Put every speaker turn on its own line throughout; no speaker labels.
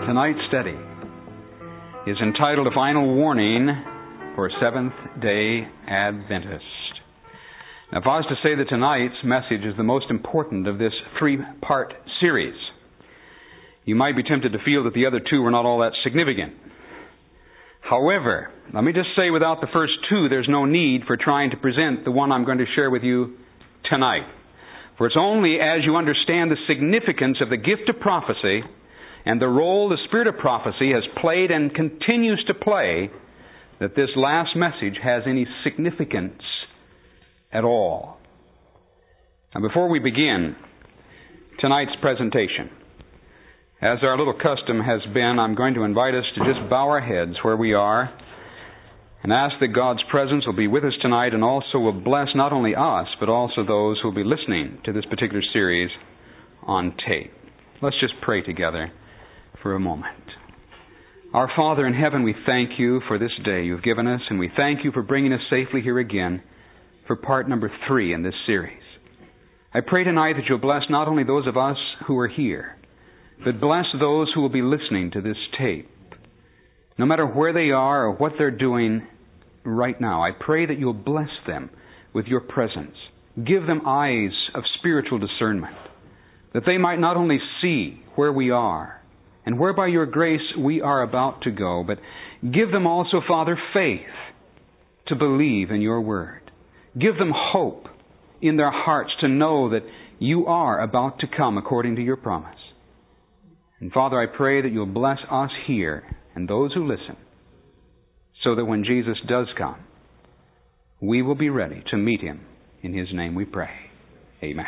Tonight's study is entitled A Final Warning for Seventh-day Adventists. Now, if I was to say that tonight's message is the most important of this three-part series, you might be tempted to feel that the other two were not all that significant. However, let me just say without the first two, there's no need for trying to present the one I'm going to share with you tonight. For it's only as you understand the significance of the gift of prophecy and the role the Spirit of prophecy has played and continues to play that this last message has any significance at all. Now, before we begin tonight's presentation, as our little custom has been, I'm going to invite us to just bow our heads where we are and ask that God's presence will be with us tonight and also will bless not only us, but also those who will be listening to this particular series on tape. Let's just pray together for a moment. Our Father in heaven, we thank you for this day you've given us, and we thank you for bringing us safely here again for part number 3 in this series. I pray tonight that you'll bless not only those of us who are here, but bless those who will be listening to this tape. No matter where they are or what they're doing right now, I pray that you'll bless them with your presence. Give them eyes of spiritual discernment, that they might not only see where we are and where by your grace we are about to go, but give them also, Father, faith to believe in your word. Give them hope in their hearts to know that you are about to come according to your promise. And Father, I pray that you'll bless us here and those who listen, so that when Jesus does come, we will be ready to meet Him. In His name we pray. Amen.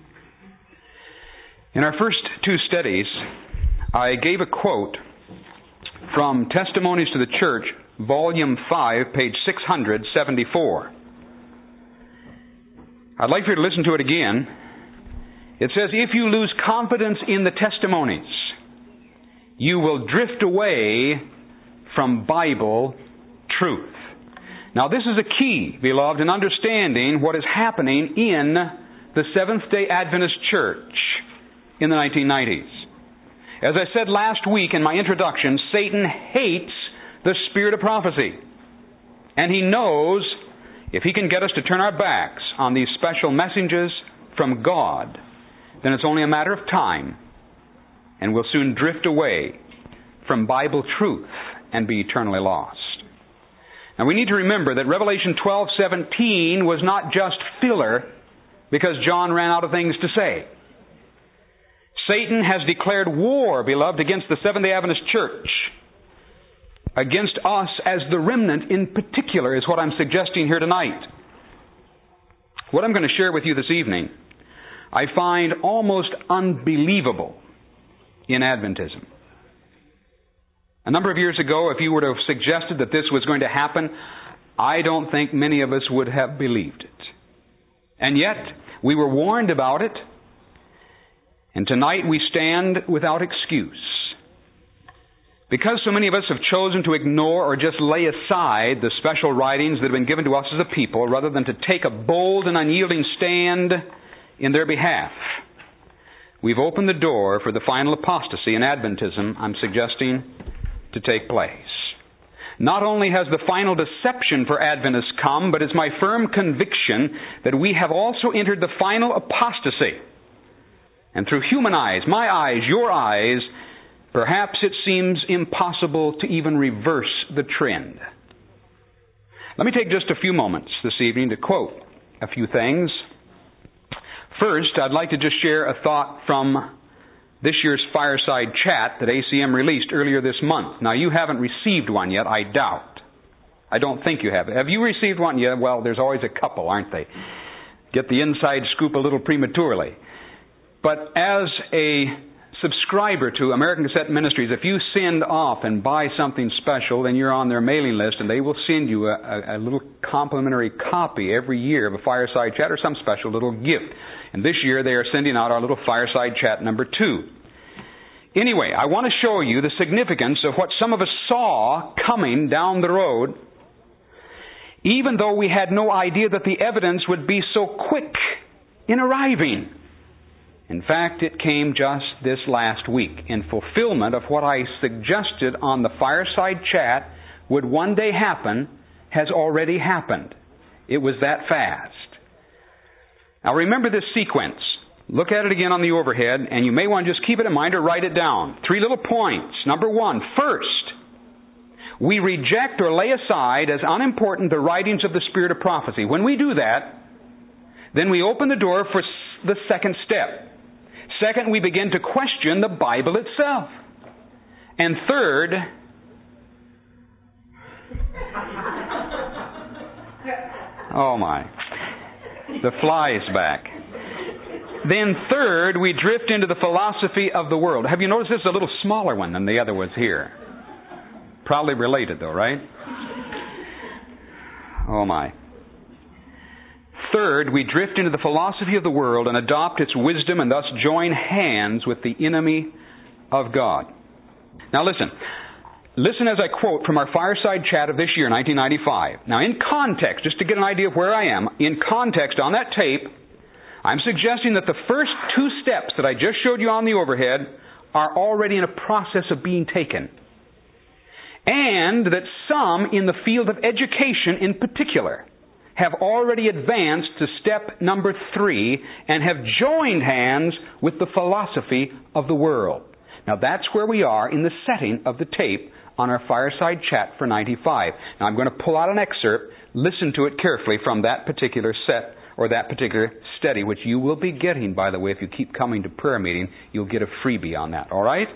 In our first two studies, I gave a quote from Testimonies to the Church, Volume 5, page 674. I'd like for you to listen to it again. It says, "If you lose confidence in the testimonies, you will drift away from Bible truth." Now, this is a key, beloved, in understanding what is happening in the Seventh-day Adventist Church in the 1990s. As I said last week in my introduction, Satan hates the spirit of prophecy. And he knows if he can get us to turn our backs on these special messages from God, then it's only a matter of time, and we'll soon drift away from Bible truth and be eternally lost. Now, we need to remember that Revelation 12:17 was not just filler because John ran out of things to say. Satan has declared war, beloved, against the Seventh-day Adventist Church. Against us as the remnant in particular is what I'm suggesting here tonight. What I'm going to share with you this evening, I find almost unbelievable in Adventism. A number of years ago, if you were to have suggested that this was going to happen, I don't think many of us would have believed it. And yet, we were warned about it, and tonight we stand without excuse. Because so many of us have chosen to ignore or just lay aside the special writings that have been given to us as a people, rather than to take a bold and unyielding stand in their behalf, we've opened the door for the final apostasy in Adventism, I'm suggesting, to take place. Not only has the final deception for Adventists come, but it's my firm conviction that we have also entered the final apostasy. And through human eyes, my eyes, your eyes, perhaps it seems impossible to even reverse the trend. Let me take just a few moments this evening to quote a few things. First, I'd like to just share a thought from this year's Fireside Chat that ACM released earlier this month. Now, you haven't received one yet, I doubt. I don't think you have. Have you received one yet? Well, there's always a couple, aren't they? Get the inside scoop a little prematurely. But as a subscriber to American Cassette Ministries, if you send off and buy something special, then you're on their mailing list, and they will send you a little complimentary copy every year of a Fireside Chat or some special little gift. And this year they are sending out our little Fireside Chat number 2. Anyway, I want to show you the significance of what some of us saw coming down the road, even though we had no idea that the evidence would be so quick in arriving. In fact, it came just this last week in fulfillment of what I suggested on the Fireside Chat would one day happen, has already happened. It was that fast. Now remember this sequence. Look at it again on the overhead, and you may want to just keep it in mind or write it down. 3 little points. Number 1, first, we reject or lay aside as unimportant the writings of the Spirit of prophecy. When we do that, then we open the door for the second step. Second, we begin to question the Bible itself. And third, oh my, the fly is back. Then third, we drift into the philosophy of the world. Have you noticed this is a little smaller one than the other was here? Probably related though, right? Oh my. Third, we drift into the philosophy of the world and adopt its wisdom and thus join hands with the enemy of God. Now listen. Listen as I quote from our Fireside Chat of this year, 1995. Now in context, just to get an idea of where I am, in context on that tape, I'm suggesting that the first 2 steps that I just showed you on the overhead are already in a process of being taken. And that some in the field of education in particular have already advanced to step number 3 and have joined hands with the philosophy of the world. Now that's where we are in the setting of the tape on our Fireside Chat for 95. Now I'm going to pull out an excerpt. Listen to it carefully from that particular set or that particular study, which you will be getting, by the way. If you keep coming to prayer meeting, you'll get a freebie on that. All right?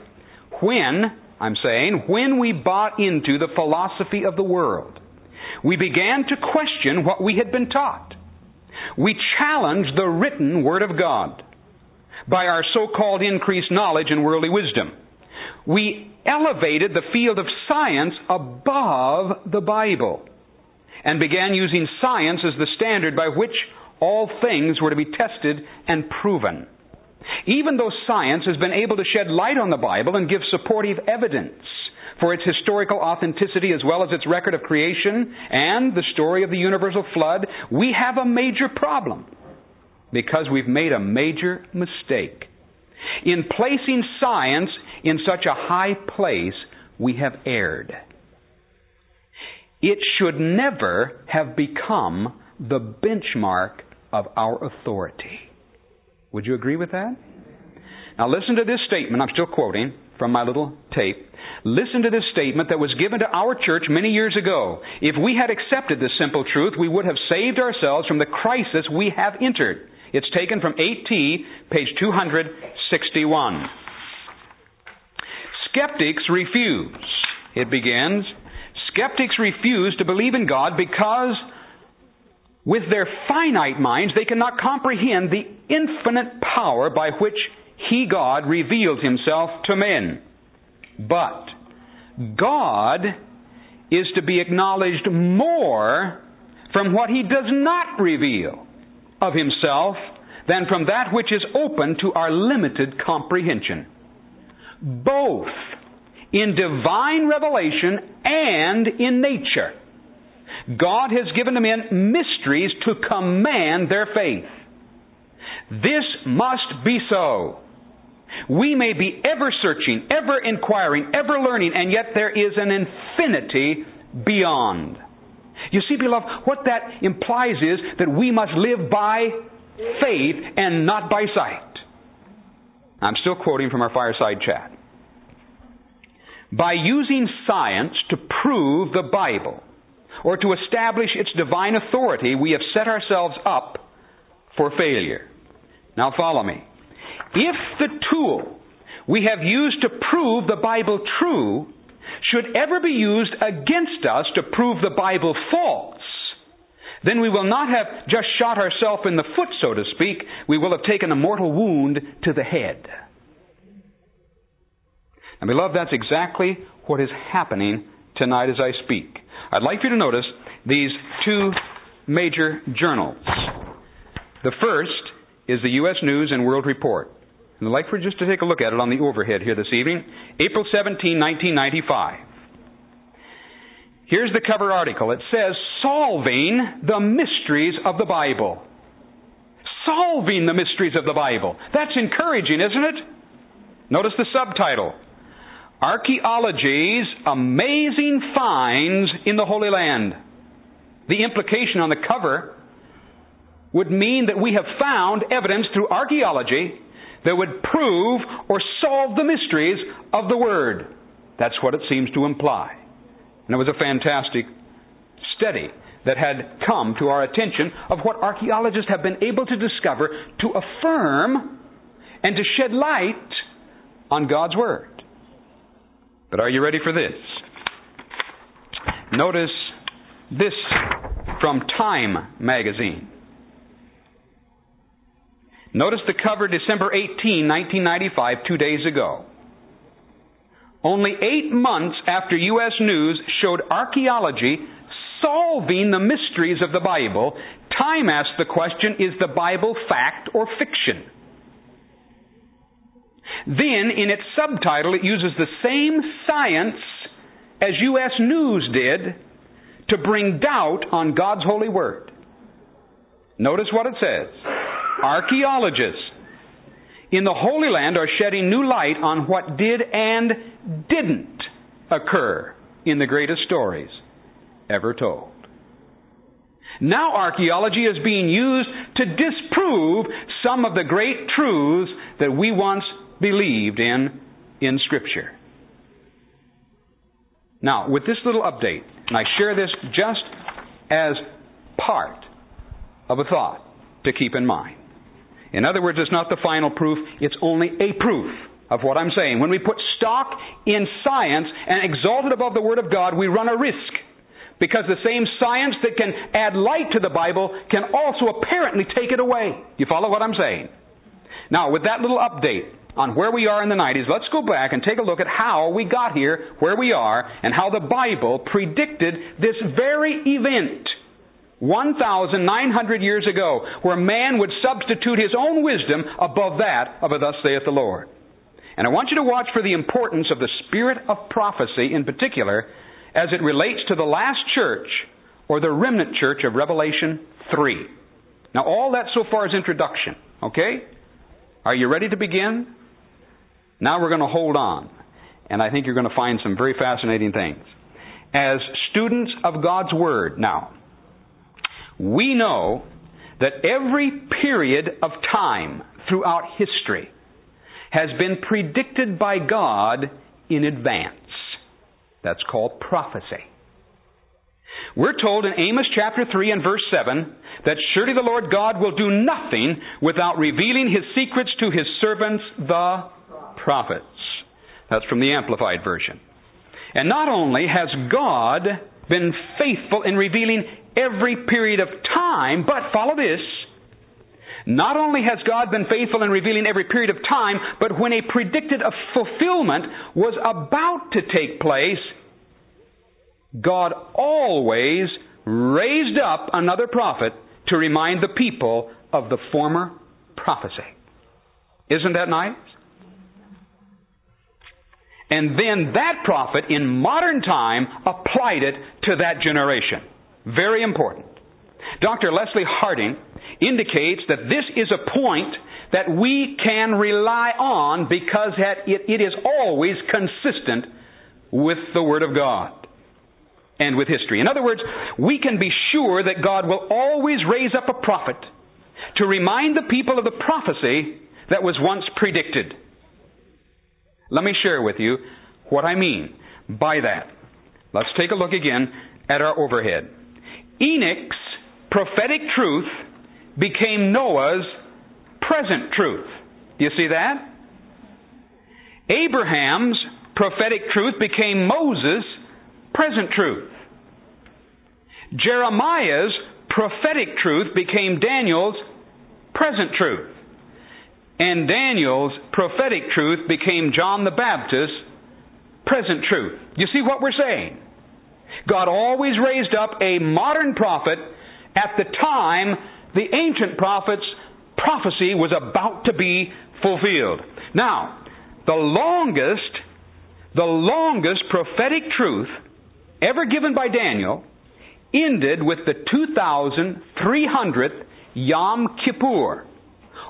When we bought into the philosophy of the world, we began to question what we had been taught. We challenged the written Word of God by our so-called increased knowledge and worldly wisdom. We elevated the field of science above the Bible and began using science as the standard by which all things were to be tested and proven. Even though science has been able to shed light on the Bible and give supportive evidence for its historical authenticity as well as its record of creation and the story of the universal flood, we have a major problem because we've made a major mistake. In placing science in such a high place, we have erred. It should never have become the benchmark of our authority. Would you agree with that? Now listen to this statement. I'm still quoting from my little tape. Listen to this statement that was given to our church many years ago. If we had accepted this simple truth, we would have saved ourselves from the crisis we have entered. It's taken from 8T, page 261. Skeptics refuse. It begins, skeptics refuse to believe in God because with their finite minds they cannot comprehend the infinite power by which He, God, reveals Himself to men. But God is to be acknowledged more from what He does not reveal of Himself than from that which is open to our limited comprehension. Both in divine revelation and in nature, God has given to men mysteries to command their faith. This must be so. We may be ever searching, ever inquiring, ever learning, and yet there is an infinity beyond. You see, beloved, what that implies is that we must live by faith and not by sight. I'm still quoting from our Fireside Chat. By using science to prove the Bible or to establish its divine authority, we have set ourselves up for failure. Now follow me. If the tool we have used to prove the Bible true should ever be used against us to prove the Bible false, then we will not have just shot ourselves in the foot, so to speak. We will have taken a mortal wound to the head. And beloved, that's exactly what is happening tonight as I speak. I'd like you to notice these 2 major journals. The first is the U.S. News and World Report. And I'd like for you just to take a look at it on the overhead here this evening. April 17, 1995. Here's the cover article. It says, Solving the Mysteries of the Bible. solving the mysteries of the Bible. That's encouraging, isn't it? Notice the subtitle. Archaeology's Amazing Finds in the Holy Land. The implication on the cover would mean that we have found evidence through archaeology that would prove or solve the mysteries of the Word. That's what it seems to imply. And it was a fantastic study that had come to our attention of what archaeologists have been able to discover to affirm and to shed light on God's Word. But are you ready for this? Notice this from Time magazine. Notice the cover, December 18, 1995, 2 days ago. Only 8 months after U.S. News showed archaeology solving the mysteries of the Bible, Time asked the question, is the Bible fact or fiction? Then, in its subtitle, it uses the same science as U.S. News did to bring doubt on God's holy Word. Notice what it says. Archaeologists in the Holy Land are shedding new light on what did and didn't occur in the greatest stories ever told. Now archaeology is being used to disprove some of the great truths that we once believed in Scripture. Now, with this little update, and I share this just as part of a thought to keep in mind. In other words, it's not the final proof, it's only a proof of what I'm saying. When we put stock in science and exalt it above the Word of God, we run a risk. Because the same science that can add light to the Bible can also apparently take it away. You follow what I'm saying? Now, with that little update on where we are in the 90s, let's go back and take a look at how we got here, where we are, and how the Bible predicted this very event 1,900 years ago, where man would substitute his own wisdom above that of a thus saith the Lord. And I want you to watch for the importance of the spirit of prophecy in particular as it relates to the last church, or the remnant church of Revelation 3. Now, all that so far is introduction, okay? Are you ready to begin? Now we're going to hold on, and I think you're going to find some very fascinating things. As students of God's Word, now, we know that every period of time throughout history has been predicted by God in advance. That's called prophecy. We're told in Amos chapter 3 and verse 7 that surely the Lord God will do nothing without revealing His secrets to His servants, the prophets. That's from the Amplified Version. And not only has God been faithful in revealing every period of time, but follow this, not only has God been faithful in revealing every period of time, but when a predicted fulfillment was about to take place, God always raised up another prophet to remind the people of the former prophecy. Isn't that nice? And then that prophet in modern time applied it to that generation. Very important. Dr. Leslie Harding indicates that this is a point that we can rely on because it is always consistent with the Word of God and with history. In other words, we can be sure that God will always raise up a prophet to remind the people of the prophecy that was once predicted. Let me share with you what I mean by that. Let's take a look again at our overhead. Enoch's prophetic truth became Noah's present truth. Do you see that? Abraham's prophetic truth became Moses' present truth. Jeremiah's prophetic truth became Daniel's present truth. And Daniel's prophetic truth became John the Baptist's present truth. You see what we're saying? God always raised up a modern prophet at the time the ancient prophet's prophecy was about to be fulfilled. Now, the longest prophetic truth ever given by Daniel ended with the 2,300th Yom Kippur.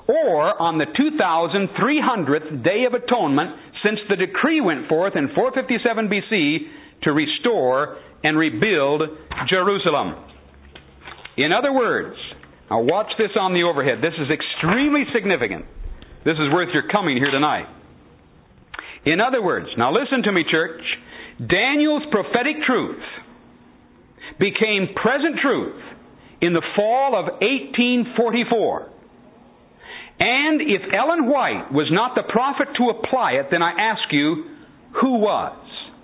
or on the 2,300th day of atonement, since the decree went forth in 457 BC to restore and rebuild Jerusalem. In other words, now watch this on the overhead. This is extremely significant. This is worth your coming here tonight. In other words, now listen to me, church. Daniel's prophetic truth became present truth in the fall of 1844. And if Ellen White was not the prophet to apply it, then I ask you, who was?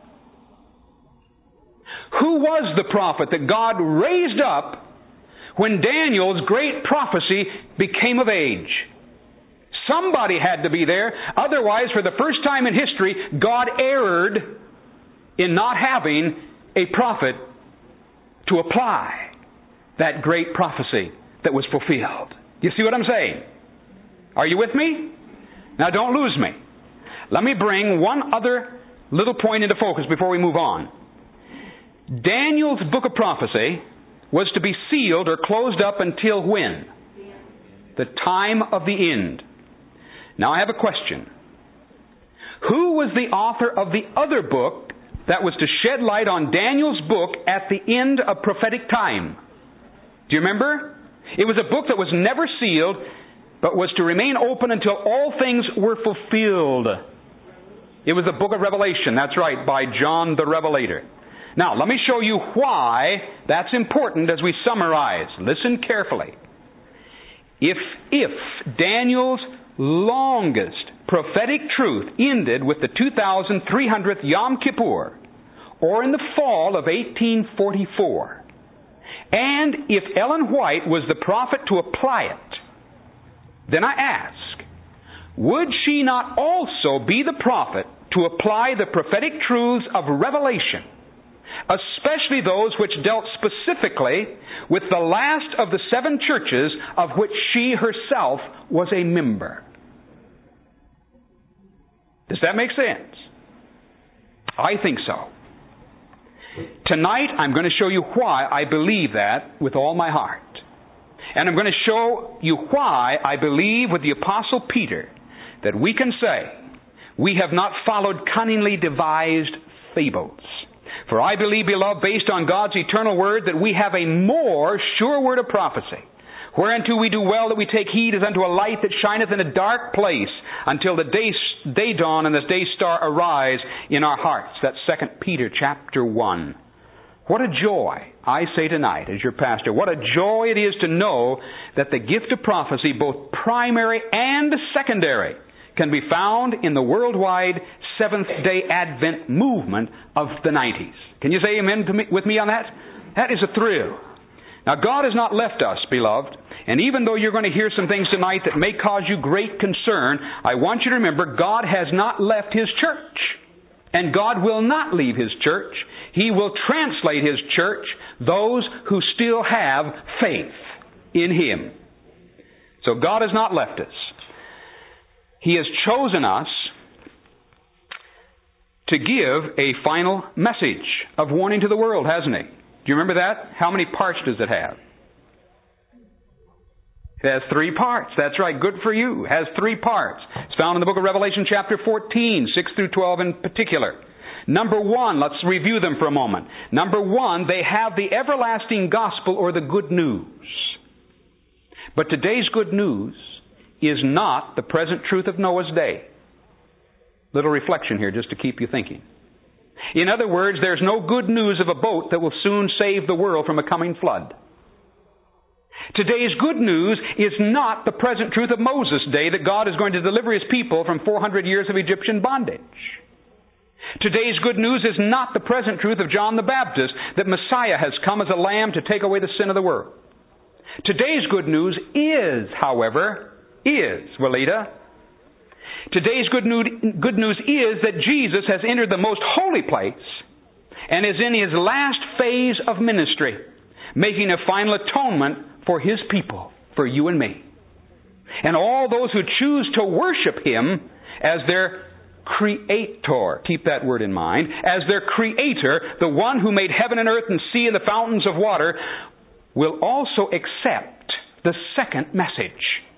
Who was the prophet that God raised up when Daniel's great prophecy became of age? Somebody had to be there. Otherwise, for the first time in history, God erred in not having a prophet to apply that great prophecy that was fulfilled. You see what I'm saying? Are you with me? Now don't lose me. Let me bring one other little point into focus before we move on. Daniel's book of prophecy was to be sealed or closed up until when? The time of the end. Now I have a question. Who was the author of the other book that was to shed light on Daniel's book at the end of prophetic time? Do you remember? It was a book that was never sealed, but was to remain open until all things were fulfilled. It was the book of Revelation. That's right, by John the Revelator. Now, let me show you why that's important as we summarize. Listen carefully. If Daniel's longest prophetic truth ended with the 2,300th Yom Kippur, or in the fall of 1844, and if Ellen White was the prophet to apply it, then I ask, would she not also be the prophet to apply the prophetic truths of Revelation, especially those which dealt specifically with the last of the seven churches of which she herself was a member? Does that make sense? I think so. Tonight I'm going to show you why I believe that with all my heart. And I'm going to show you why I believe with the Apostle Peter that we can say we have not followed cunningly devised fables. For I believe, beloved, based on God's eternal word, that we have a more sure word of prophecy, whereunto we do well that we take heed as unto a light that shineth in a dark place until the day dawn and the day star arise in our hearts. That's 2 Peter chapter 1. What a joy, I say tonight as your pastor, what a joy it is to know that the gift of prophecy, both primary and secondary, can be found in the worldwide Seventh-day Advent movement of the 90s. Can you say amen with me on that? That is a thrill. Now, God has not left us, beloved, and even though you're going to hear some things tonight that may cause you great concern, I want you to remember God has not left His church, and God will not leave His church. He will translate His church, those who still have faith in Him. So God has not left us. He has chosen us to give a final message of warning to the world, hasn't He? Do you remember that? How many parts does it have? It has 3 parts. That's right. Good for you. It has 3 parts. It's found in the book of Revelation chapter 14, 6 through 12 in particular. Number 1, let's review them for a moment. Number 1, they have the everlasting gospel or the good news. But today's good news is not the present truth of Noah's day. Little reflection here just to keep you thinking. In other words, there's no good news of a boat that will soon save the world from a coming flood. Today's good news is not the present truth of Moses' day that God is going to deliver His people from 400 years of Egyptian bondage. Today's good news is not the present truth of John the Baptist that Messiah has come as a lamb to take away the sin of the world. Today's good news is, however, Walida. Today's good news is that Jesus has entered the most holy place and is in His last phase of ministry, making a final atonement for His people, for you and me. And all those who choose to worship Him as their Creator, keep that word in mind, as their Creator, the one who made heaven and earth and sea and the fountains of water, will also accept the second message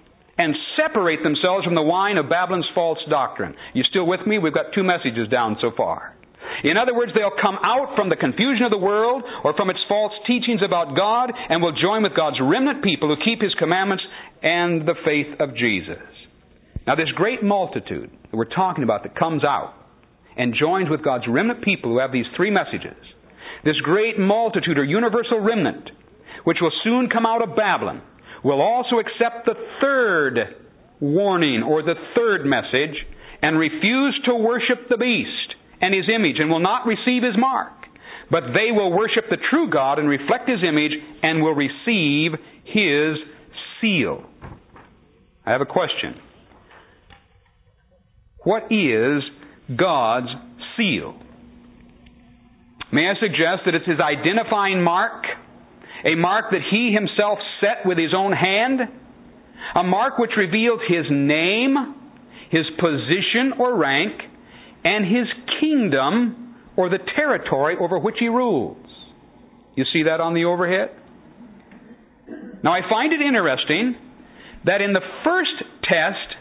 and separate themselves from the wine of Babylon's false doctrine. You still with me? We've got 2 messages down so far. In other words, they'll come out from the confusion of the world or from its false teachings about God and will join with God's remnant people who keep His commandments and the faith of Jesus. Now, this great multitude that we're talking about that comes out and joins with God's remnant people who have these 3 messages, this great multitude or universal remnant, which will soon come out of Babylon, will also accept the 3rd warning or the 3rd message and refuse to worship the beast and his image and will not receive his mark. But they will worship the true God and reflect His image and will receive His seal. I have a question. What is God's seal? May I suggest that it's His identifying mark, a mark that He Himself set with His own hand, a mark which reveals His name, His position or rank, and His kingdom or the territory over which He rules. You see that on the overhead? Now I find it interesting that in the first test,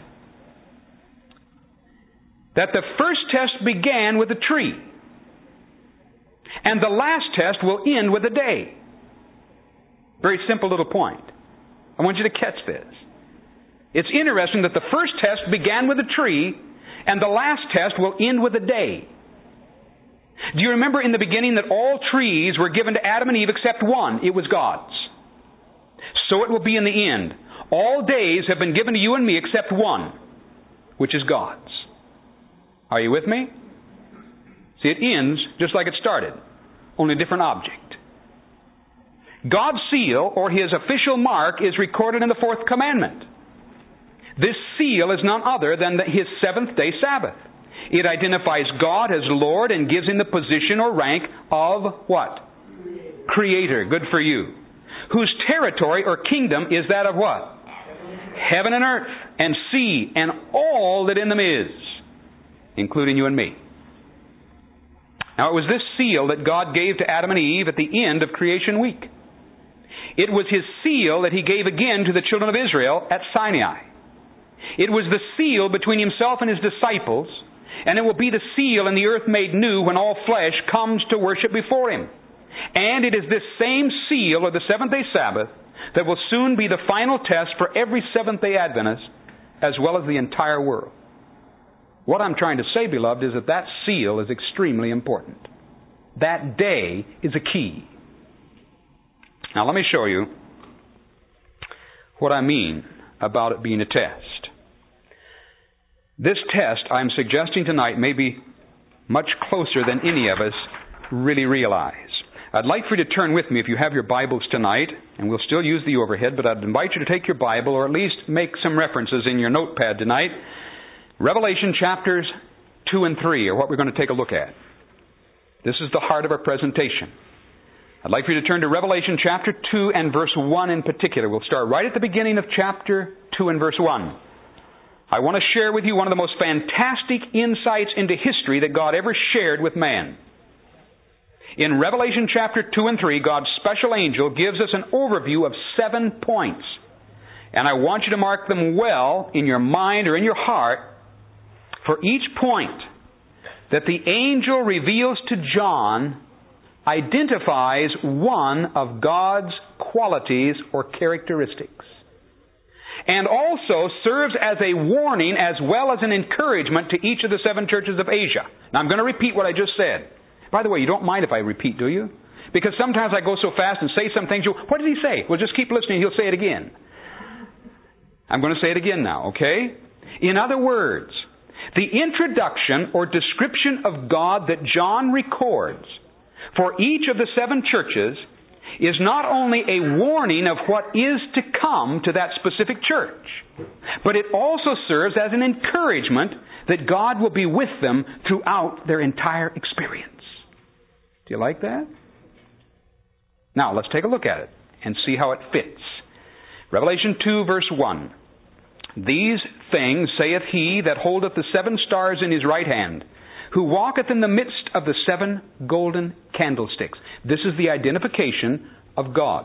began with a tree. And the last test will end with a day. Very simple little point. I want you to catch this. It's interesting that the first test began with a tree, and the last test will end with a day. Do you remember in the beginning that all trees were given to Adam and Eve except one? It was God's. So it will be in the end. All days have been given to you and me except one, which is God's. Are you with me? See, it ends just like it started, only a different object. God's seal, or His official mark, is recorded in the 4th commandment. This seal is none other than His 7th-day Sabbath. It identifies God as Lord and gives Him the position or rank of what? Creator. Good for you. Whose territory or kingdom is that of what? Heaven and earth and sea and all that in them is, including you and me. Now it was this seal that God gave to Adam and Eve at the end of creation week. It was His seal that He gave again to the children of Israel at Sinai. It was the seal between Himself and His disciples, and it will be the seal in the earth made new when all flesh comes to worship before Him. And it is this same seal of the 7th-day Sabbath that will soon be the final test for every Seventh-day Adventist as well as the entire world. What I'm trying to say, beloved, is that seal is extremely important. That day is a key. Now let me show you what I mean about it being a test. This test I'm suggesting tonight may be much closer than any of us really realize. I'd like for you to turn with me, if you have your Bibles tonight, and we'll still use the overhead, but I'd invite you to take your Bible or at least make some references in your notepad tonight. Revelation chapters 2 and 3 are what we're going to take a look at. This is the heart of our presentation. I'd like for you to turn to Revelation chapter 2 and verse 1 in particular. We'll start right at the beginning of chapter 2 and verse 1. I want to share with you one of the most fantastic insights into history that God ever shared with man. In Revelation chapter 2 and 3, God's special angel gives us an overview of 7 points. And I want you to mark them well in your mind or in your heart. For each point that the angel reveals to John identifies one of God's qualities or characteristics, and also serves as a warning as well as an encouragement to each of the 7 churches of Asia. Now I'm going to repeat what I just said. By the way, you don't mind if I repeat, do you? Because sometimes I go so fast and say some things. What did he say? Well, just keep listening. He'll say it again. I'm going to say it again now, okay? In other words, the introduction or description of God that John records for each of the 7 churches is not only a warning of what is to come to that specific church, but it also serves as an encouragement that God will be with them throughout their entire experience. Do you like that? Now, let's take a look at it and see how it fits. Revelation 2, verse 1. These things saith He that holdeth the 7 stars in His right hand, who walketh in the midst of the 7 golden candlesticks. This is the identification of God.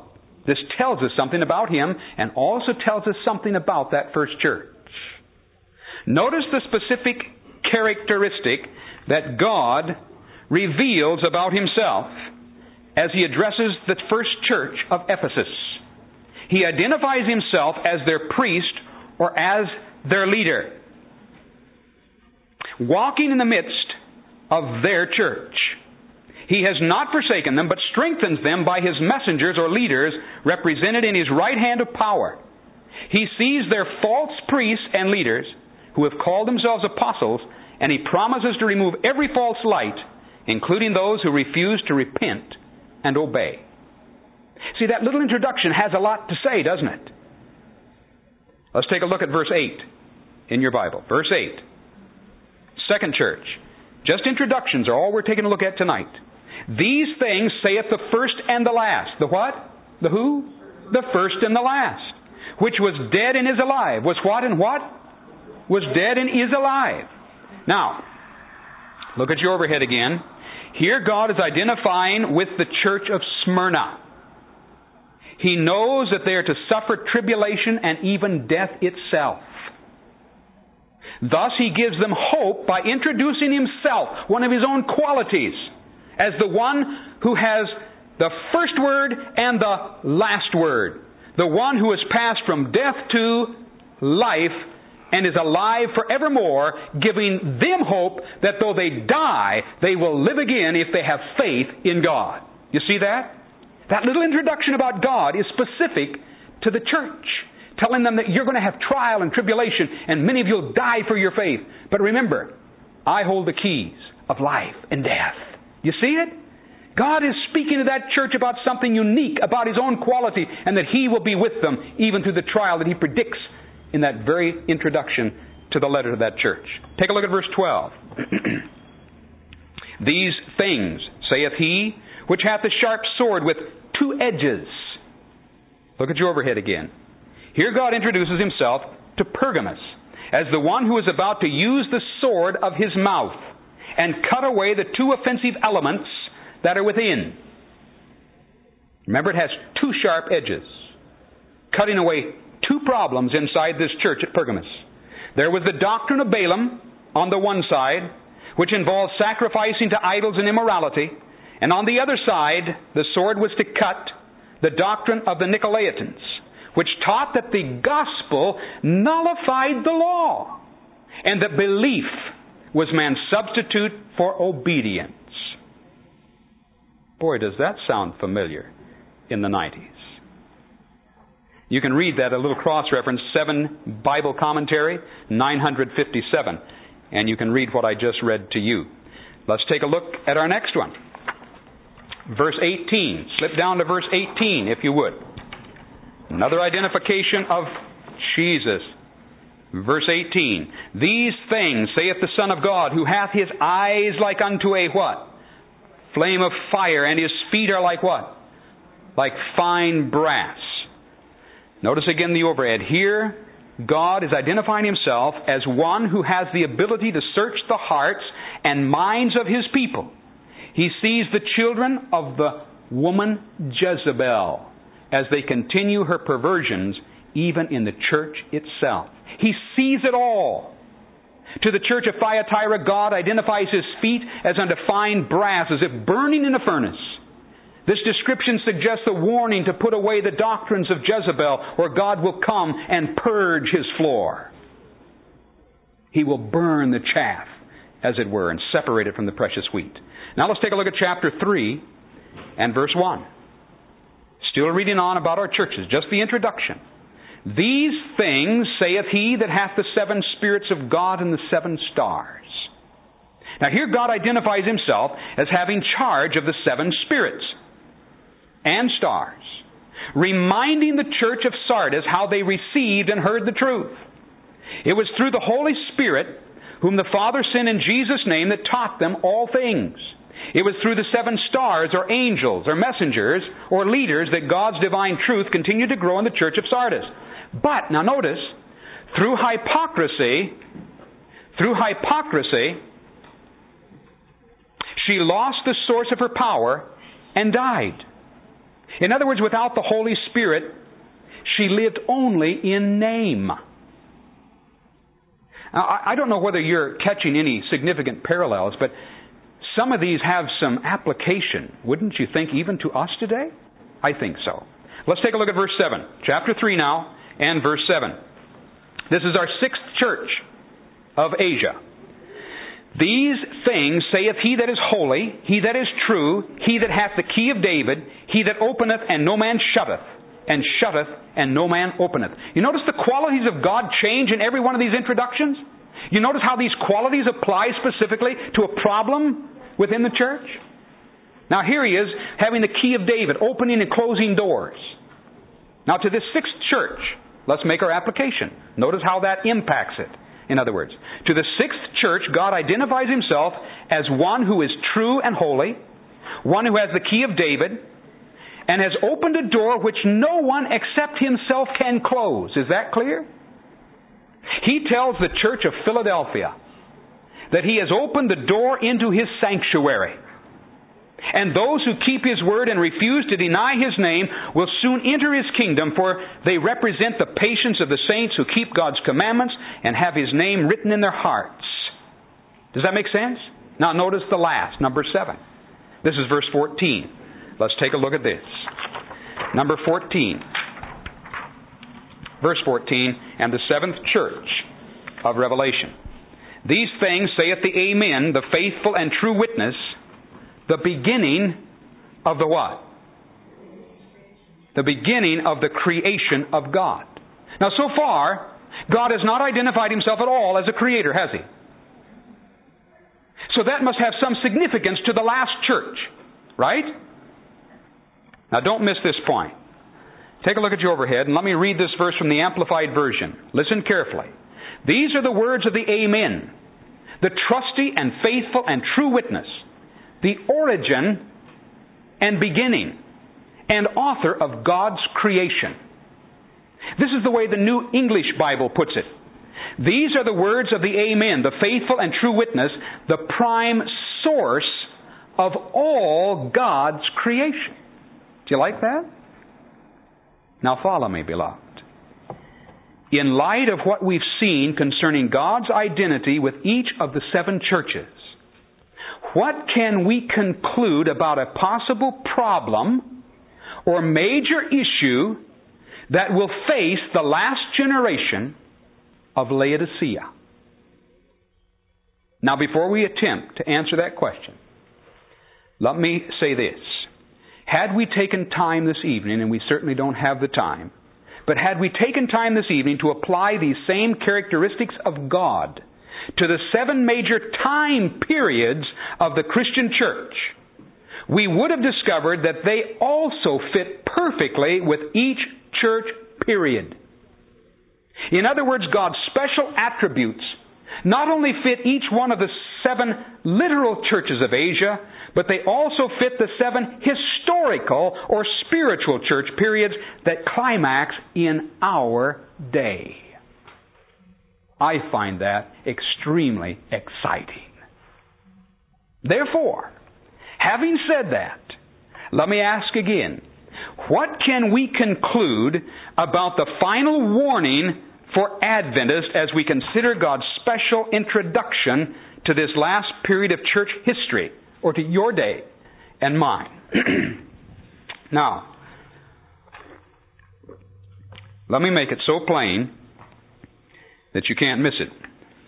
This tells us something about him and also tells us something about that first church. Notice the specific characteristic that God reveals about himself as he addresses the first church of Ephesus. He identifies himself as their priest or as their leader, walking in the midst of their church. He has not forsaken them, but strengthens them by his messengers or leaders represented in his right hand of power. He sees their false priests and leaders who have called themselves apostles, and he promises to remove every false light, including those who refuse to repent and obey. See, that little introduction has a lot to say, doesn't it? Let's take a look at verse 8 in your Bible. Verse 8. Second church. Just introductions are all we're taking a look at tonight. These things saith the first and the last. The what? The who? The first and the last. Which was dead and is alive. Was what and what? Was dead and is alive. Now, look at your overhead again. Here God is identifying with the church of Smyrna. He knows that they are to suffer tribulation and even death itself. Thus he gives them hope by introducing himself, one of his own qualities, as the one who has the first word and the last word. The one who has passed from death to life and is alive forevermore, giving them hope that though they die, they will live again if they have faith in God. You see that? That little introduction about God is specific to the church, telling them that you're going to have trial and tribulation, and many of you will die for your faith. But remember, I hold the keys of life and death. You see it? God is speaking to that church about something unique about his own quality, and that he will be with them even through the trial that he predicts in that very introduction to the letter to that church. Take a look at verse 12. These things, saith he, which hath a sharp sword with two edges. Look at your overhead again. Here God introduces himself to Pergamos as the one who is about to use the sword of his mouth and cut away the two offensive elements that are within. Remember, it has two sharp edges, cutting away two problems inside this church at Pergamos. There was the doctrine of Balaam on the one side, which involved sacrificing to idols and immorality. And on the other side, the sword was to cut the doctrine of the Nicolaitans, which taught that the gospel nullified the law, and that belief was man's substitute for obedience. Boy, does that sound familiar in the 90s. You can read that, a little cross-reference, 7 Bible Commentary, 957, and you can read what I just read to you. Let's take a look at our next one. Verse 18. Slip down to verse 18, if you would. Another identification of Jesus. Verse 18. These things saith the Son of God, who hath his eyes like unto a what? Flame of fire, and his feet are like what? Like fine brass. Notice again the overhead. Here, God is identifying himself as one who has the ability to search the hearts and minds of his people. He sees the children of the woman Jezebel as they continue her perversions even in the church itself. He sees it all. To the church of Thyatira, God identifies his feet as unto fine brass, as if burning in a furnace. This description suggests a warning to put away the doctrines of Jezebel, or God will come and purge his floor. He will burn the chaff, as it were, and separate it from the precious wheat. Now let's take a look at chapter 3 and verse 1. Still reading on about our churches, just the introduction. These things saith he that hath the 7 spirits of God and the 7 stars. Now here God identifies himself as having charge of the 7 spirits and stars, reminding the church of Sardis how they received and heard the truth. It was through the Holy Spirit, whom the Father sent in Jesus' name, that taught them all things. It was through the 7 stars, or angels, or messengers, or leaders, that God's divine truth continued to grow in the church of Sardis. But, now notice, through hypocrisy, she lost the source of her power and died. In other words, without the Holy Spirit, she lived only in name. Now, I don't know whether you're catching any significant parallels, but some of these have some application, wouldn't you think, even to us today? I think so. Let's take a look at verse 7. Chapter 3 now, and verse 7. This is our sixth church of Asia. These things saith he that is holy, he that is true, he that hath the key of David, he that openeth and no man shutteth, and shutteth and no man openeth. You notice the qualities of God change in every one of these introductions? You notice how these qualities apply specifically to a problem within the church? Now here he is, having the key of David, opening and closing doors. Now to this sixth church, let's make our application. Notice how that impacts it. In other words, to the sixth church, God identifies Himself as one who is true and holy, one who has the key of David, and has opened a door which no one except Himself can close. Is that clear? He tells the church of Philadelphia that He has opened the door into His sanctuary. And those who keep His word and refuse to deny His name will soon enter His kingdom, for they represent the patience of the saints who keep God's commandments and have His name written in their hearts. Does that make sense? Now notice the last, number 7. This is verse 14. Let's take a look at this. Number 14. Verse 14, and the seventh church of Revelation. These things saith the Amen, the faithful and true witness, the beginning of the what? The beginning of the creation of God. Now so far, God has not identified Himself at all as a creator, has He? So that must have some significance to the last church, right? Now don't miss this point. Take a look at your overhead and let me read this verse from the Amplified Version. Listen carefully. These are the words of the Amen, the trusty and faithful and true witness, the origin and beginning and author of God's creation. This is the way the New English Bible puts it. These are the words of the Amen, the faithful and true witness, the prime source of all God's creation. Do you like that? Now follow me, beloved. In light of what we've seen concerning God's identity with each of the 7 churches, what can we conclude about a possible problem or major issue that will face the last generation of Laodicea? Now, before we attempt to answer that question, let me say this. Had we taken time this evening, and we certainly don't have the time, but had we taken time this evening to apply these same characteristics of God to the 7 major time periods of the Christian church, we would have discovered that they also fit perfectly with each church period. In other words, God's special attributes not only fit each one of the 7 literal churches of Asia, but they also fit the 7 historical or spiritual church periods that climax in our day. I find that extremely exciting. Therefore, having said that, let me ask again, what can we conclude about the final warning for Adventists as we consider God's special introduction to this last period of church history, or to your day and mine? Now, let me make it so plain that you can't miss it.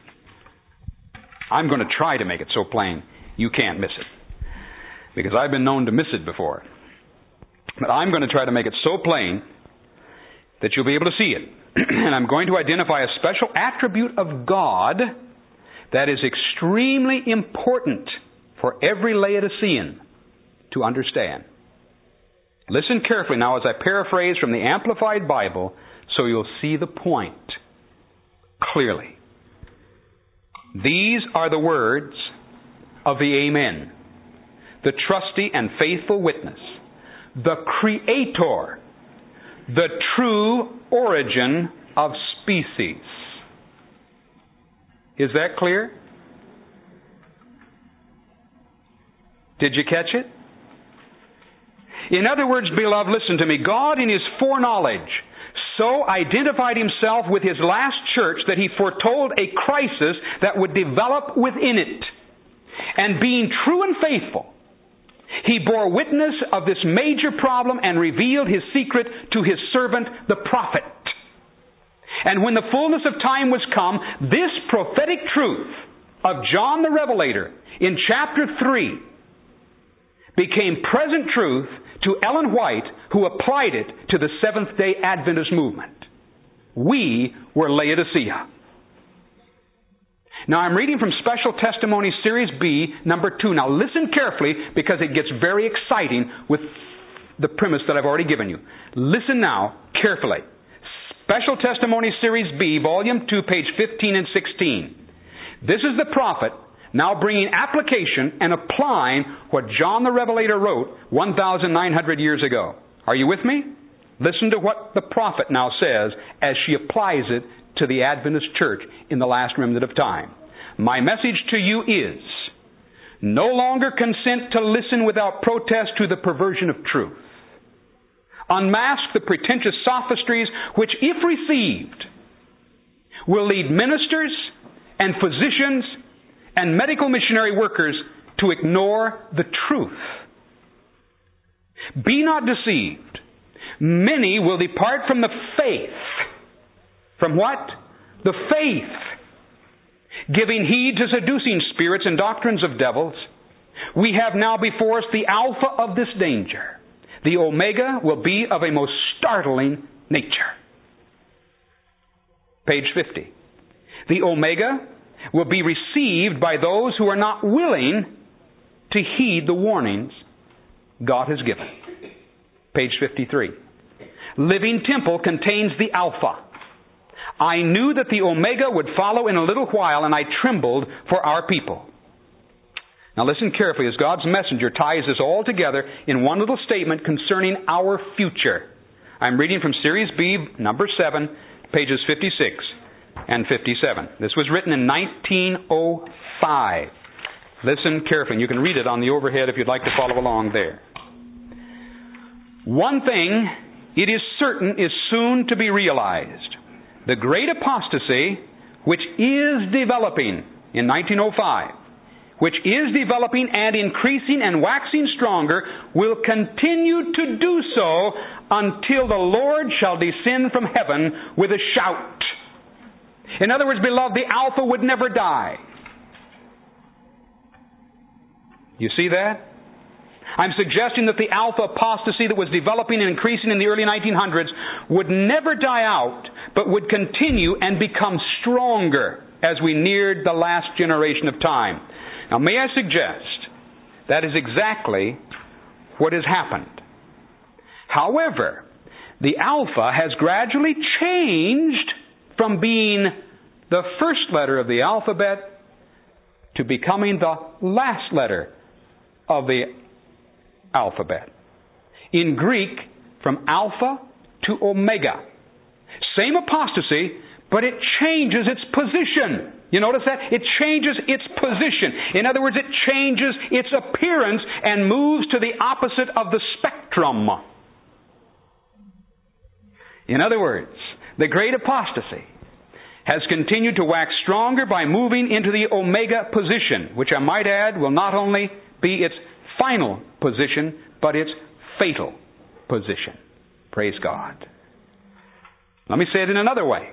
I'm going to try to make it so plain you can't miss it, because I've been known to miss it before. But I'm going to try to make it so plain that you'll be able to see it. And I'm going to identify a special attribute of God that is extremely important for every Laodicean to understand. Listen carefully now as I paraphrase from the Amplified Bible so you'll see the point clearly. These are the words of the Amen, the trusty and faithful witness, the Creator, the true origin of species. Is that clear? Did you catch it? In other words, beloved, listen to me. God in His foreknowledge so identified Himself with His last church that He foretold a crisis that would develop within it. And being true and faithful, He bore witness of this major problem and revealed His secret to His servant, the prophet. And when the fullness of time was come, this prophetic truth of John the Revelator in chapter 3 became present truth to Ellen White, who applied it to the Seventh-day Adventist movement. We were Laodicea. Now, I'm reading from Special Testimony Series B, number 2. Now, listen carefully, because it gets very exciting with the premise that I've already given you. Listen now carefully. Special Testimony Series B, volume 2, page 15 and 16. This is the prophet now bringing application and applying what John the Revelator wrote 1,900 years ago. Are you with me? Listen to what the prophet now says as she applies it to the Adventist church in the last remnant of time. My message to you is, no longer consent to listen without protest to the perversion of truth. Unmask the pretentious sophistries which, if received, will lead ministers and physicians and medical missionary workers to ignore the truth. Be not deceived. Many will depart from the faith. From what? The faith. Giving heed to seducing spirits and doctrines of devils. We have now before us the alpha of this danger. The omega will be of a most startling nature. Page 50. The omega will be received by those who are not willing to heed the warnings God has given. Page 53. Living Temple contains the alpha. I knew that the omega would follow in a little while, and I trembled for our people. Now listen carefully as God's messenger ties this all together in one little statement concerning our future. I'm reading from Series B, number 7, pages 56 and 57. This was written in 1905. Listen carefully, and you can read it on the overhead if you'd like to follow along there. One thing, it is certain, is soon to be realized. The great apostasy, which is developing in 1905, which is developing and increasing and waxing stronger, will continue to do so until the Lord shall descend from heaven with a shout. In other words, beloved, the alpha would never die. You see that? I'm suggesting that the alpha apostasy that was developing and increasing in the early 1900s would never die out, but would continue and become stronger as we neared the last generation of time. Now, may I suggest that is exactly what has happened. However, the alpha has gradually changed from being the first letter of the alphabet to becoming the last letter of the alphabet. In Greek, from alpha to omega. Same apostasy, but it changes its position. You notice that? It changes its position. In other words, it changes its appearance and moves to the opposite of the spectrum. In other words, the great apostasy has continued to wax stronger by moving into the omega position, which I might add will not only be its final position, but its fatal position. Praise God. Let me say it in another way.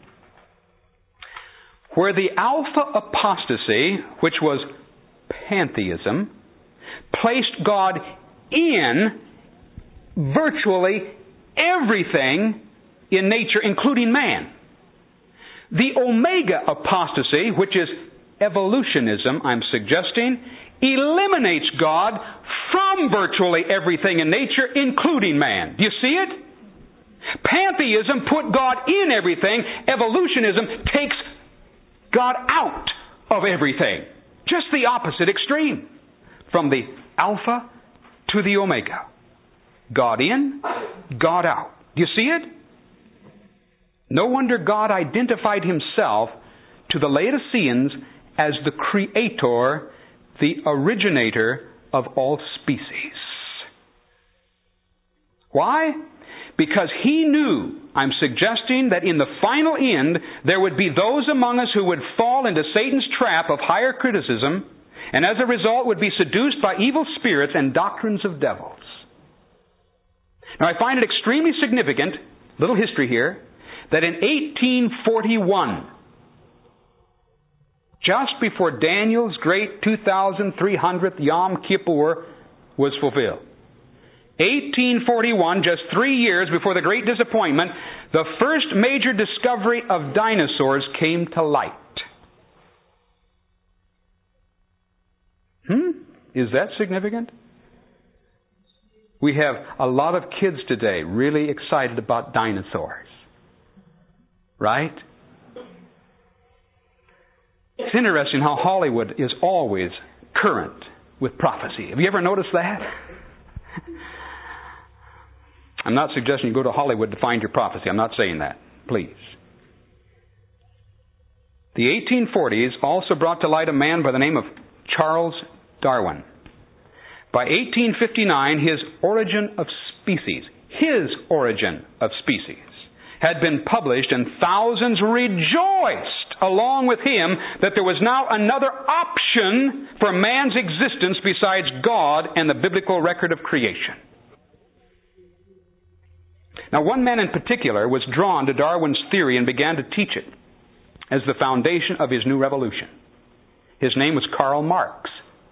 Where the alpha apostasy, which was pantheism, placed God in virtually everything in nature, including man. The omega apostasy, which is evolutionism, I'm suggesting, eliminates God from virtually everything in nature, including man. Do you see it? Pantheism put God in everything. Evolutionism takes God out of everything. Just the opposite extreme. From the alpha to the omega. God in, God out. Do you see it? No wonder God identified Himself to the Laodiceans as the creator, the originator of all species. Why? Because he knew, I'm suggesting, that in the final end, there would be those among us who would fall into Satan's trap of higher criticism, and as a result would be seduced by evil spirits and doctrines of devils. Now I find it extremely significant, little history here, that in 1841, just before Daniel's great 2,300th Yom Kippur was fulfilled, 1841, just 3 years before the Great Disappointment, the first major discovery of dinosaurs came to light. Is that significant? We have a lot of kids today really excited about dinosaurs. Right? It's interesting how Hollywood is always current with prophecy. Have you ever noticed that? I'm not suggesting you go to Hollywood to find your prophecy. I'm not saying that. Please. The 1840s also brought to light a man by the name of Charles Darwin. By 1859, his Origin of Species, had been published, and thousands rejoiced along with him that there was now another option for man's existence besides God and the biblical record of creation. Now, one man in particular was drawn to Darwin's theory and began to teach it as the foundation of his new revolution. His name was Karl Marx.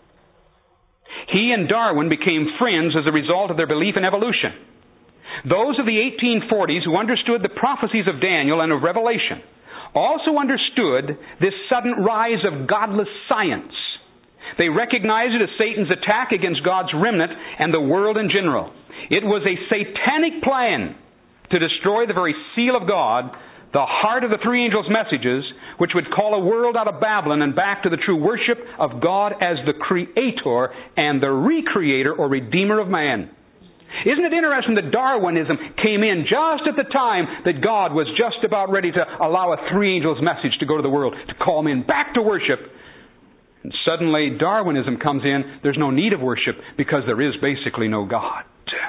He and Darwin became friends as a result of their belief in evolution. Those of the 1840s who understood the prophecies of Daniel and of Revelation also understood this sudden rise of godless science. They recognized it as Satan's attack against God's remnant and the world in general. It was a satanic plan to destroy the very seal of God, the heart of the three angels' messages, which would call a world out of Babylon and back to the true worship of God as the Creator and the Recreator or Redeemer of man. Isn't it interesting that Darwinism came in just at the time that God was just about ready to allow a three angels' message to go to the world, to call men back to worship? And suddenly Darwinism comes in. There's no need of worship because there is basically no God.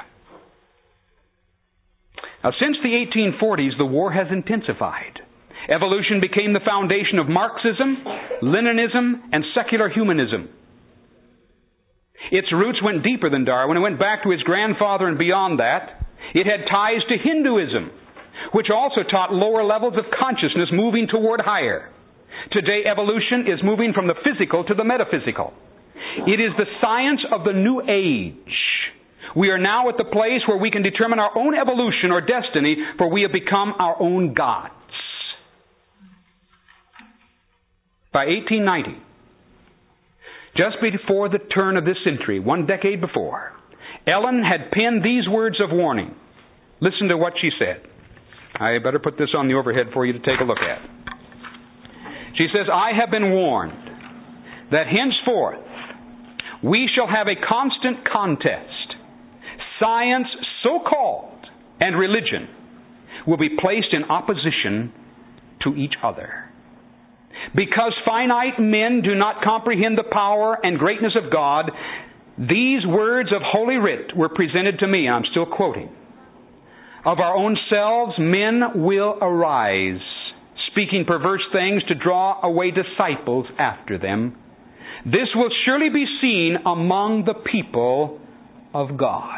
Now, since the 1840s, the war has intensified. Evolution became the foundation of Marxism, Leninism, and secular humanism. Its roots went deeper than Darwin and went back to his grandfather and beyond that. It had ties to Hinduism, which also taught lower levels of consciousness moving toward higher. Today, evolution is moving from the physical to the metaphysical. It is the science of the new age. We are now at the place where we can determine our own evolution or destiny, for we have become our own gods. By 1890, just before the turn of this century, 1 decade before, Ellen had penned these words of warning. Listen to what she said. I better put this on the overhead for you to take a look at. She says, "I have been warned that henceforth we shall have a constant contest. Science, so-called, and religion will be placed in opposition to each other. Because finite men do not comprehend the power and greatness of God, these words of Holy Writ were presented to me," and I'm still quoting. "Of our own selves men will arise, speaking perverse things to draw away disciples after them. This will surely be seen among the people of God."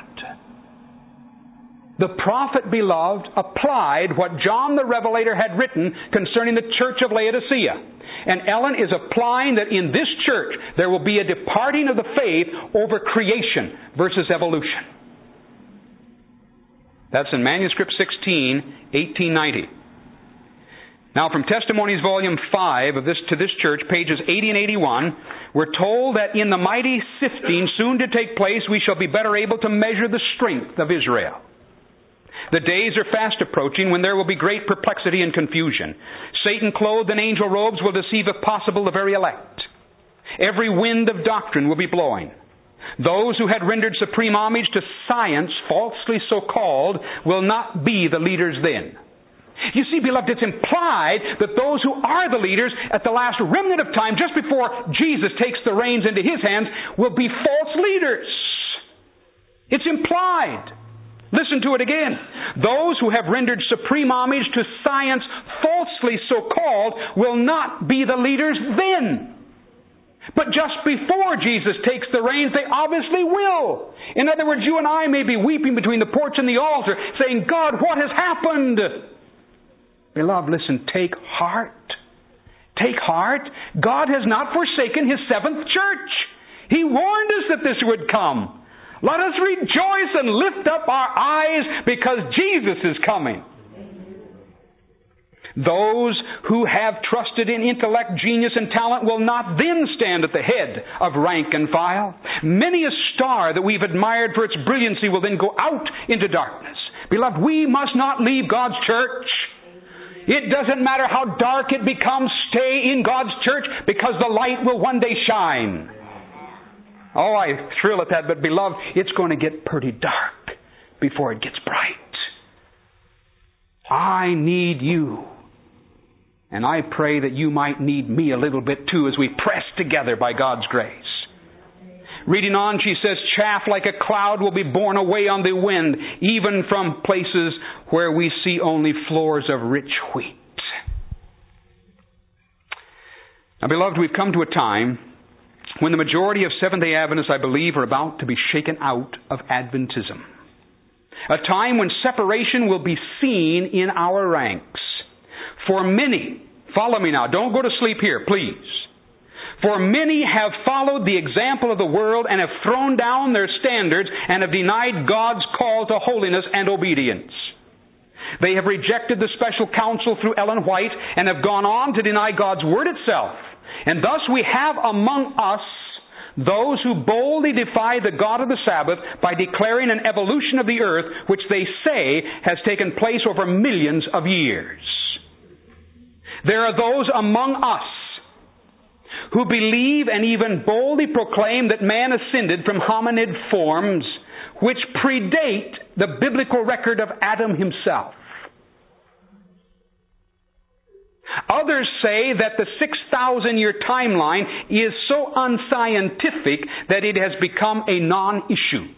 The prophet, beloved, applied what John the Revelator had written concerning the church of Laodicea. And Ellen is applying that in this church there will be a departing of the faith over creation versus evolution. That's in Manuscript 16, 1890. Now, from Testimonies, Volume 5 of to this church, pages 80 and 81, we're told that in the mighty sifting soon to take place, we shall be better able to measure the strength of Israel. The days are fast approaching when there will be great perplexity and confusion. Satan, clothed in angel robes, will deceive, if possible, the very elect. Every wind of doctrine will be blowing. Those who had rendered supreme homage to science, falsely so called, will not be the leaders then. You see, beloved, it's implied that those who are the leaders at the last remnant of time, just before Jesus takes the reins into His hands, will be false leaders. It's implied. Listen to it again. Those who have rendered supreme homage to science, falsely so called, will not be the leaders then. But just before Jesus takes the reins, they obviously will. In other words, you and I may be weeping between the porch and the altar, saying, God, what has happened? Beloved, listen, take heart. Take heart. God has not forsaken His seventh church. He warned us that this would come. Let us rejoice and lift up our eyes because Jesus is coming. Those who have trusted in intellect, genius, and talent will not then stand at the head of rank and file. Many a star that we've admired for its brilliancy will then go out into darkness. Beloved, we must not leave God's church. It doesn't matter how dark it becomes, stay in God's church because the light will one day shine. Oh, I thrill at that, but beloved, it's going to get pretty dark before it gets bright. I need you. And I pray that you might need me a little bit too as we press together by God's grace. Reading on, she says, chaff like a cloud will be borne away on the wind, even from places where we see only floors of rich wheat. Now, beloved, we've come to a time when the majority of Seventh-day Adventists, I believe, are about to be shaken out of Adventism. A time when separation will be seen in our ranks. For many, follow me now, don't go to sleep here, please. For many have followed the example of the world and have thrown down their standards and have denied God's call to holiness and obedience. They have rejected the special counsel through Ellen White and have gone on to deny God's Word itself. And thus we have among us those who boldly defy the God of the Sabbath by declaring an evolution of the earth which they say has taken place over millions of years. There are those among us who believe and even boldly proclaim that man ascended from hominid forms which predate the biblical record of Adam himself. Others say that the 6,000-year timeline is so unscientific that it has become a non-issue.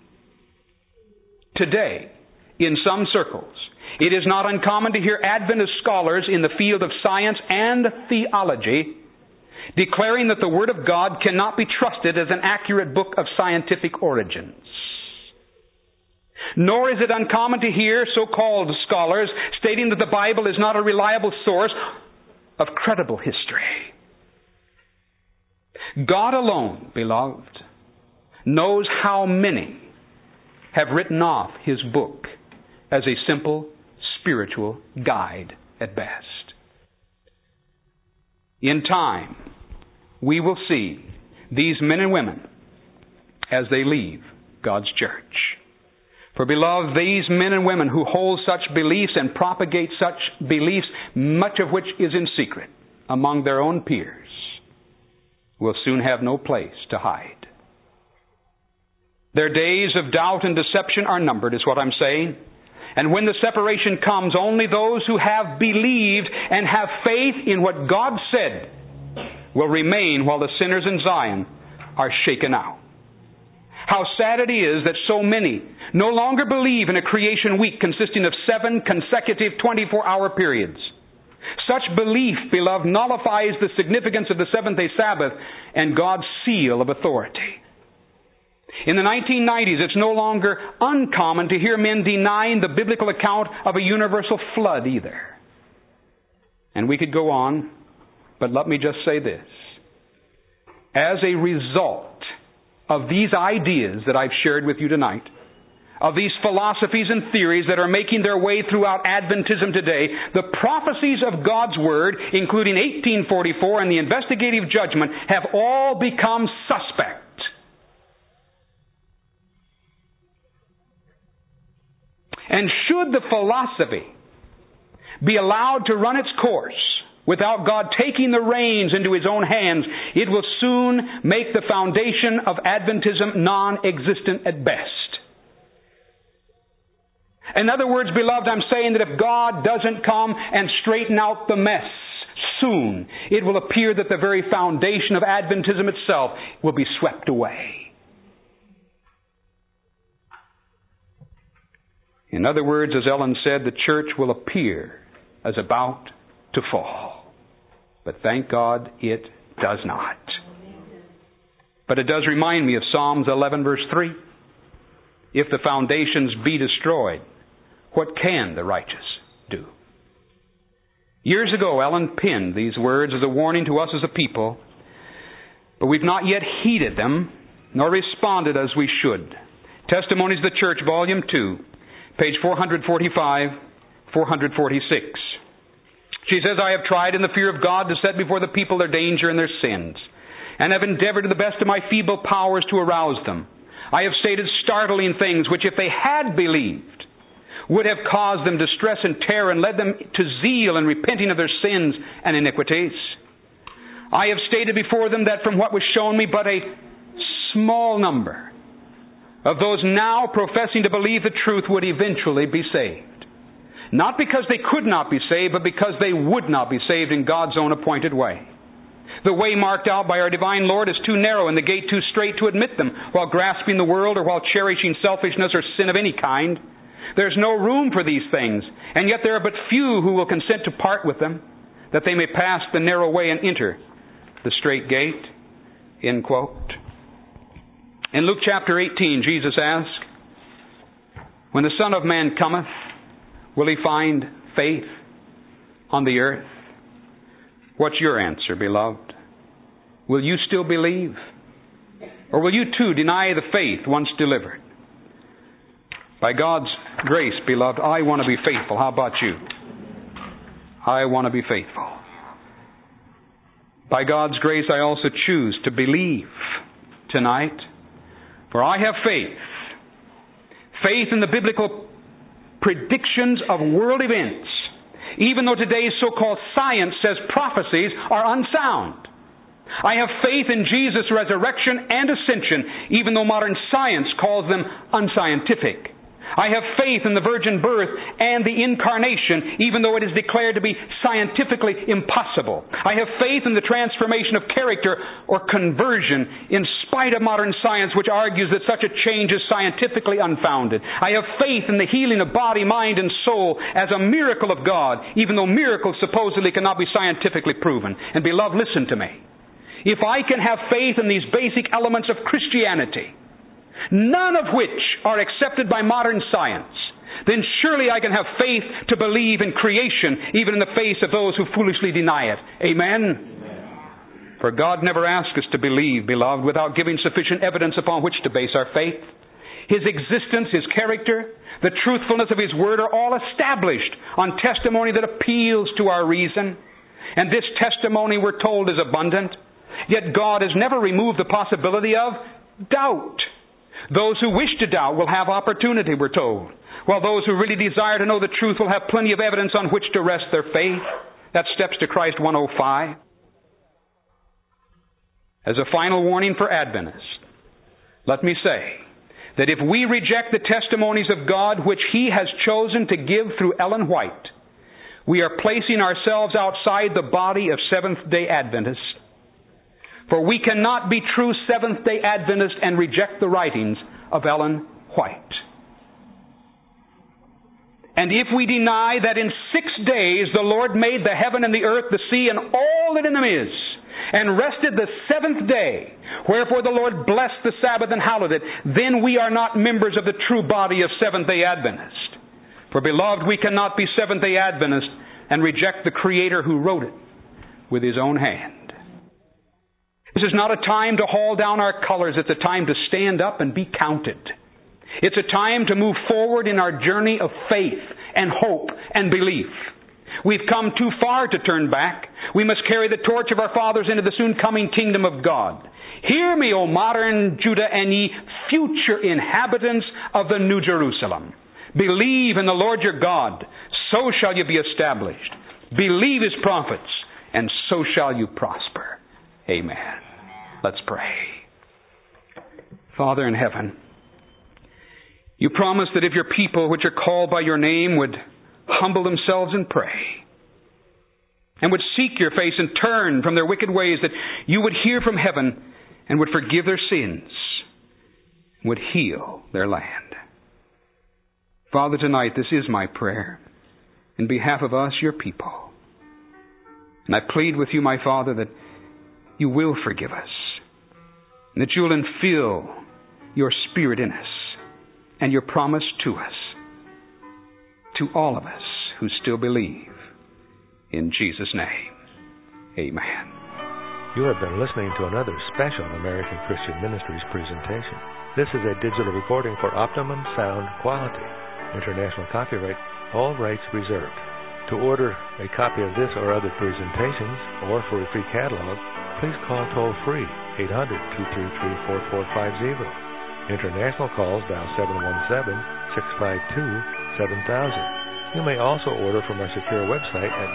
Today, in some circles, it is not uncommon to hear Adventist scholars in the field of science and theology declaring that the Word of God cannot be trusted as an accurate book of scientific origins. Nor is it uncommon to hear so-called scholars stating that the Bible is not a reliable source of credible history. God alone, beloved, knows how many have written off His book as a simple spiritual guide at best. In time, we will see these men and women as they leave God's church. For beloved, these men and women who hold such beliefs and propagate such beliefs, much of which is in secret among their own peers, will soon have no place to hide. Their days of doubt and deception are numbered, is what I'm saying. And when the separation comes, only those who have believed and have faith in what God said will remain while the sinners in Zion are shaken out. How sad it is that so many no longer believe in a creation week consisting of 7 consecutive 24-hour periods. Such belief, beloved, nullifies the significance of the seventh-day Sabbath and God's seal of authority. In the 1990s, it's no longer uncommon to hear men denying the biblical account of a universal flood either. And we could go on, but let me just say this. As a result of these ideas that I've shared with you tonight, of these philosophies and theories that are making their way throughout Adventism today, the prophecies of God's Word, including 1844 and the investigative judgment, have all become suspect. And should the philosophy be allowed to run its course without God taking the reins into His own hands, it will soon make the foundation of Adventism non-existent at best. In other words, beloved, I'm saying that if God doesn't come and straighten out the mess soon, it will appear that the very foundation of Adventism itself will be swept away. In other words, as Ellen said, the church will appear as about to fall. But thank God it does not. But it does remind me of Psalms 11 verse 3. If the foundations be destroyed, what can the righteous do? Years ago, Ellen penned these words as a warning to us as a people, but we've not yet heeded them, nor responded as we should. Testimonies of the Church, Volume 2, page 445, 446. She says, I have tried in the fear of God to set before the people their danger and their sins, and have endeavored to the best of my feeble powers to arouse them. I have stated startling things which, if they had believed, would have caused them distress and terror and led them to zeal and repenting of their sins and iniquities. I have stated before them that from what was shown me, but a small number of those now professing to believe the truth would eventually be saved. Not because they could not be saved, but because they would not be saved in God's own appointed way. The way marked out by our divine Lord is too narrow and the gate too strait to admit them, while grasping the world or while cherishing selfishness or sin of any kind. There's no room for these things, and yet there are but few who will consent to part with them, that they may pass the narrow way and enter the strait gate. End quote. In Luke chapter 18, Jesus asked, when the Son of Man cometh, will he find faith on the earth? What's your answer, beloved? Will you still believe? Or will you too deny the faith once delivered? By God's grace, beloved, I want to be faithful. How about you? I want to be faithful. By God's grace, I also choose to believe tonight. For I have faith. Faith in the biblical predictions of world events, even though today's so-called science says prophecies are unsound. I have faith in Jesus' resurrection and ascension, even though modern science calls them unscientific. I have faith in the virgin birth and the incarnation, even though it is declared to be scientifically impossible. I have faith in the transformation of character or conversion, in spite of modern science, which argues that such a change is scientifically unfounded. I have faith in the healing of body, mind, and soul as a miracle of God, even though miracles supposedly cannot be scientifically proven. And beloved, listen to me. If I can have faith in these basic elements of Christianity, none of which are accepted by modern science, then surely I can have faith to believe in creation, even in the face of those who foolishly deny it. Amen? For God never asked us to believe, beloved, without giving sufficient evidence upon which to base our faith. His existence, His character, the truthfulness of His Word are all established on testimony that appeals to our reason. And this testimony, we're told, is abundant. Yet God has never removed the possibility of doubt. Those who wish to doubt will have opportunity, we're told, while those who really desire to know the truth will have plenty of evidence on which to rest their faith. That's Steps to Christ 105. As a final warning for Adventists, let me say that if we reject the testimonies of God which He has chosen to give through Ellen White, we are placing ourselves outside the body of Seventh-day Adventists. For we cannot be true Seventh-day Adventists and reject the writings of Ellen White. And if we deny that in 6 days the Lord made the heaven and the earth, the sea, and all that in them is, and rested the seventh day, wherefore the Lord blessed the Sabbath and hallowed it, then we are not members of the true body of Seventh-day Adventists. For beloved, we cannot be Seventh-day Adventists and reject the Creator who wrote it with His own hand. This is not a time to haul down our colors. It's a time to stand up and be counted. It's a time to move forward in our journey of faith and hope and belief. We've come too far to turn back. We must carry the torch of our fathers into the soon coming kingdom of God. Hear me, O modern Judah, and ye future inhabitants of the New Jerusalem. Believe in the Lord your God, so shall you be established. Believe His prophets, and so shall you prosper. Amen. Let's pray. Father in heaven, You promised that if your people, which are called by your name, would humble themselves and pray, and would seek your face and turn from their wicked ways, that you would hear from heaven and would forgive their sins, would heal their land. Father, tonight this is my prayer in behalf of us, your people. And I plead with you, my Father, that you will forgive us, and that you'll infill your Spirit in us and your promise to us, to all of us who still believe. In Jesus' name, amen.
You have been listening to another special American Christian Ministries presentation. This is a digital recording for optimum sound quality. International copyright, all rights reserved. To order a copy of this or other presentations, or for a free catalog, please call toll-free 800-233-4450. International calls dial 717-652-7000. You may also order from our secure website at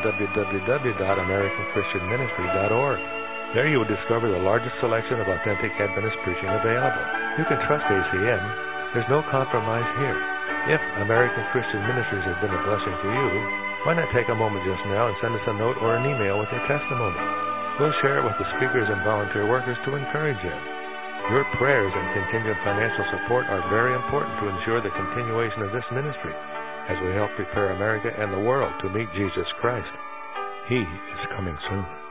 www.americanchristianministry.org. There you will discover the largest selection of authentic Adventist preaching available. You can trust ACN. There's no compromise here. If American Christian Ministries has been a blessing for you, why not take a moment just now and send us a note or an email with your testimony? We'll share it with the speakers and volunteer workers to encourage them. Your prayers and contingent financial support are very important to ensure the continuation of this ministry as we help prepare America and the world to meet Jesus Christ. He is coming soon.